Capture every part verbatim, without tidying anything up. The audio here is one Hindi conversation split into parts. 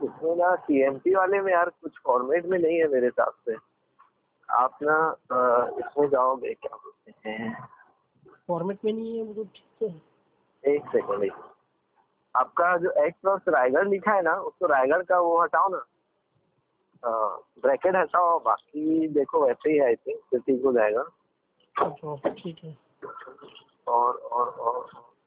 इसमें ना टीएमपी वाले में यार कुछ फॉर्मेट में नहीं है मेरे हिसाब से। आप ना अ, इसमें जाओगे, क्या बोलते हैं, फॉर्मेट में नहीं है वो तो ठीक है। एक सेकंड, एक आपका जो एक्स प्लस रायगढ़ लिखा है ना, उसको रायगढ़ का वो हटाओ ना, ब्रैकेट हटाओ, बाकी देखो वैसे ही है, आई थिंक तो ठीक हो जाएगा। अच्छा ठीक है। और और और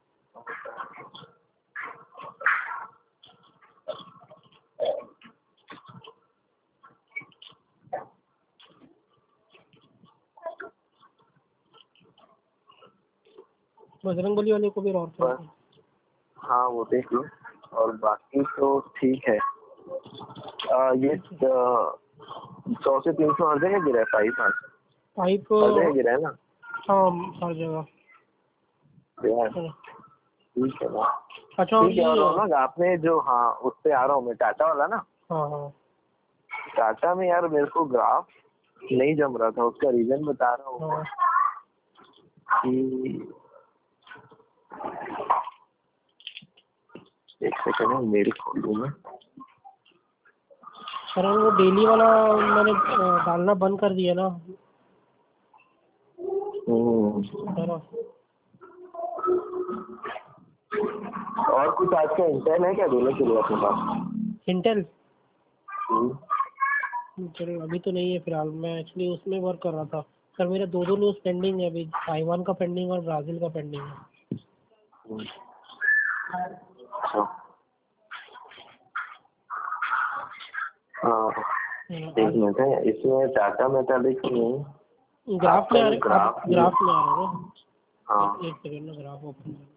बजरंगबली वाले को भी और बस, हाँ वो देख लो, और बाकी तो ठीक है। आ, ये सौ से तीन सौ हर जगह गिरा है पाइप, हाँ पाइप हर जगह गिरा है ना। हाँ हर जगह यार ठीक है ना। अच्छा और ठीक है। ये और रौनक आपने जो, हाँ उससे आ रहा हूँ मैं, टाटा वाला ना, हाँ हाँ टाटा में यार मेरे को ग्राफ नहीं जम रहा था, उसका रीजन बता रहा हूँ हाँ कि एक सेकंड है, मेल खोल लूँ मैं। सर वो डेली वाला मैंने अ, डालना बंद कर दिया ना, हम्म। है ना। और कुछ आज का इंटेल है क्या देने के लिए अपने पास? इंटेल हम्म। चलो अभी तो नहीं है फिलहाल, मैं एक्चुअली उसमें वर्क कर रहा था। सर मेरे दो दो न्यूज़ पेंडिंग है अभी, ताइवान का पेंडिंग और ब्राज़ील का पेंडिंग है। अच्छा। हाँ एक मिनट है, इसमें टाटा मेटालिक में ग्राफ में आ रहे, ग्राफ ग्राफ में आ रहा है। हाँ एक सेकंड ना, ग्राफ ओपन कर।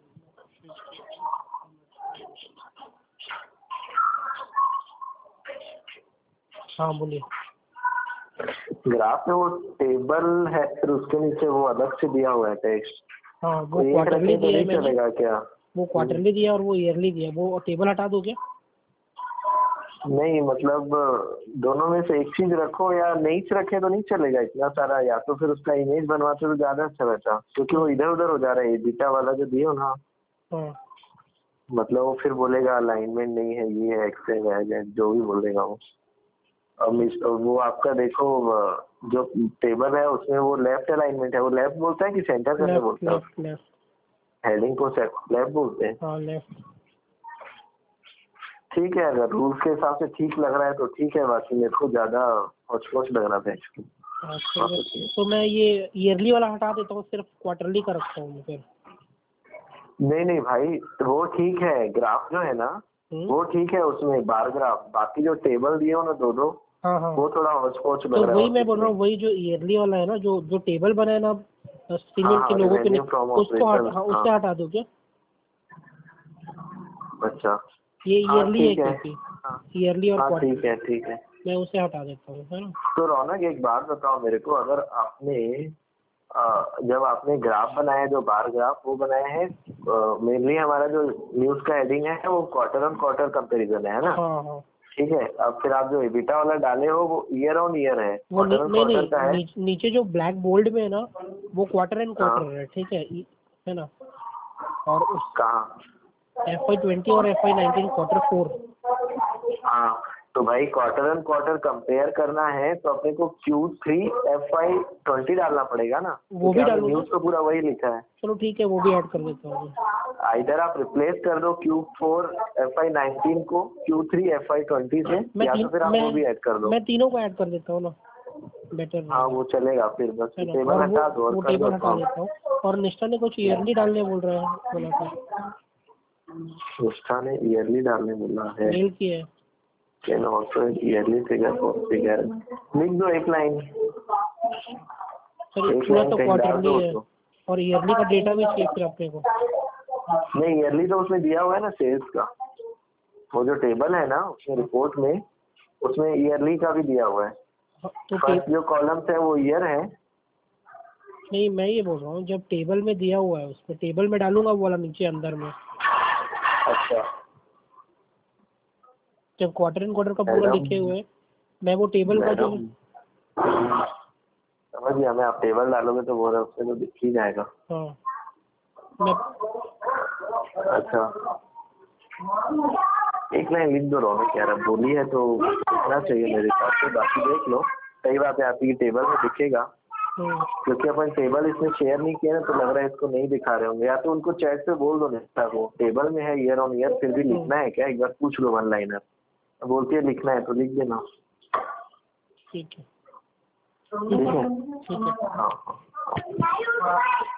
हाँ बोलिए। ग्राफ में वो टेबल है, फिर उसके नीचे वो अलग से दिया हुआ है टेक्स्ट। हाँ वो एक क्वार्टरली रखें तो दिया है नहीं मैंने, चलेगा क्या? वो क्वार्टरली दिया और वो ईयरली दिया, वो टेबल हटा दो क्या? नहीं मतलब दोनों में से एक चीज रखो, या नहीं रखे तो नहीं चलेगा इतना सारा, या तो फिर उसका इमेज बनवाते तो ज्यादा अच्छा रहता, क्योंकि वो इधर उधर हो जा रहा है। बीटा वाला जो दियो ना, हाँ मतलब वो फिर बोलेगा अलाइनमेंट नहीं है, ये है, एक्स है, वाई है, जो भी बोलेगा वो। अब इस- वो आपका देखो, जो टेबल है उसमें वो लेफ्ट अलाइनमेंट है, वो लेफ्ट बोलता है कि सेंटर करने लेफ्ट बोलता है? लेफ्ट लेफ्ट हेडिंग को लेफ्ट बोलते हैं। हाँ लेफ्ट। ठीक है, अगर रूल्स के हिसाब से ठीक लग रहा है तो ठीक है, बाकी मेरे को ज्यादा होच-पोच लग रहा था एक्चुअली। अच्छा तो मैं ये ईयरली वाला हटा देता हूँ, सिर्फ क्वार्टरली का रखता हूँ फिर। नहीं नहीं भाई, वो ठीक है, ग्राफ जो है ना वो ठीक है, उसमें बार ग्राफ, बाकी जो टेबल दिए हो ना दो दो, हाँ हाँ वो थोड़ा होच-पोच लग तो रहा है। वही और मैं कुछ बोल रहा हूँ, नहीं। वही जो ईयरली वाला है ना, जो जो टेबल बना है ना हाँ सीनियर के हाँ, लोगों के रेवेन्यू लिए, फ्रॉम उसको हट, ऑपरेशन, हाँ हाँ उससे हटा दो क्या? अच्छा ये हाँ ईयरली है ठीक है। क्योंकि हाँ ईयरली और हाँ क्वार्टर, ठीक है ठीक है। मैं उसे हटा देता हूँ, है ना। तो रौनक एक बात बताओ मेरे को, अगर आपने अ, जब आपने ग्राफ बनाया, जो बार ग्राफ वो बनाया है, मेनली हमारा जो न्यूज का हेडिंग है वो क्वार्टर ऑन क्वार्टर कंपैरिजन है ना? हाँ हाँ ठीक है। अब फिर आप जो एबिटा वाला डाले हो वो ईयर ऑन ईयर है, वो नी, क्वार्टर ऑन नहीं क्वार्टर का नहीं है। नी, नीचे जो ब्लैक बोल्ड में है ना, वो क्वार्टर एंड हाँ क्वार्टर है, ठीक है, ई- है ना। और उस कहाँ? एफ आई ट्वेंटी और F I nineteen quarter four. हाँ तो भाई क्वार्टर एंड क्वार्टर कंपेयर करना है तो अपने को Q three F I twenty डालना पड़ेगा ना, वो भी डालूंगा। न्यूज तो पूरा वही लिखा है। चलो ठीक है, वो भी ऐड कर देता हूँ। इधर आप रिप्लेस कर दो Q four F I nineteen को Q three F I twenty से, मैं या तो तीन फिर आप मैं वो भी ऐड कर दो। मैं तीनों को ऐड कर देता हूँ ना, बेटर हाँ रहेगा, वो चलेगा, फिर बस है ना। टेबल और वो हटा दो और वो कर दो टेबल हटा काम। देता हूँ। और निष्ठा ने कुछ ईयरली डालने बोल रहा है, बोला था, निष्ठा ने ईयरली डालने बोला है। मेल की है। Can also yearly figure figure लिख दो एक लाइन, सर एक पूरा लाइन तो कहीं डाल क्वार्टरली दो है, उसको। और ईयरली का डेटा भी चाहिए फिर अपने को। नहीं ईयरली तो उसमें दिया हुआ है ना सेल्स का, वो जो टेबल है ना उसमें रिपोर्ट में, उसमें ईयरली का भी दिया हुआ है। तो फर्स्ट जो कॉलम्स है वो ईयर है। नहीं मैं ये बोल रहा हूँ, जब टेबल में दिया हुआ है उसमें टेबल में डालूंगा वो वाला नीचे अंदर में। अच्छा जब क्वार्टर एंड क्वार्टर का पूरा मैडम, लिखे हुए, मैं वो टेबल का जो, मैडम समझ गया मैं, आप टेबल डालोगे तो वो उससे तो दिख ही जाएगा। हाँ मैं अच्छा एक लाइन लिख दो रौनक यार, अब बोली है तो लिखना चाहिए मेरे हिसाब से। बाकी देख लो, सही बात है आपकी टेबल में दिखेगा, क्योंकि अपन टेबल इसमें शेयर नहीं किया ना, तो लग रहा है इसको नहीं दिखा रहे होंगे। या तो उनको चैट पे बोल दो नेक्स्ट को टेबल में है ईयर ऑन ईयर, फिर भी लिखना है क्या, एक बार पूछ लो वन लाइनर। बोलती है लिखना है तो लिख देना। ठीक है ठीक है, ठीक है। हाँ हाँ।